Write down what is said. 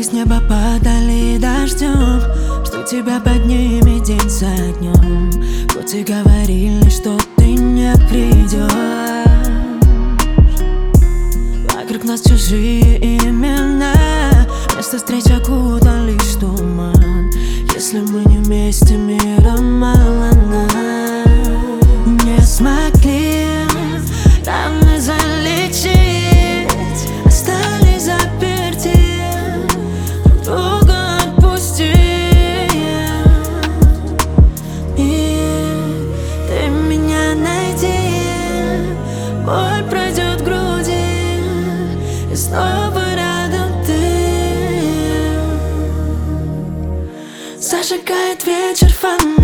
с неба падали дождем, что тебя поднимет день за днем. Хоть и говорили, что ты не придешь. Вокруг нас чужие имена, место встреч окутан лишь туман. Если мы не вместе, мира мало нам. Не смогли раны залечить, остались заперти, друг друга отпусти. И ты меня найди, боль пройдет в груди, и снова рядом ты. Зажигает вечер фонарь.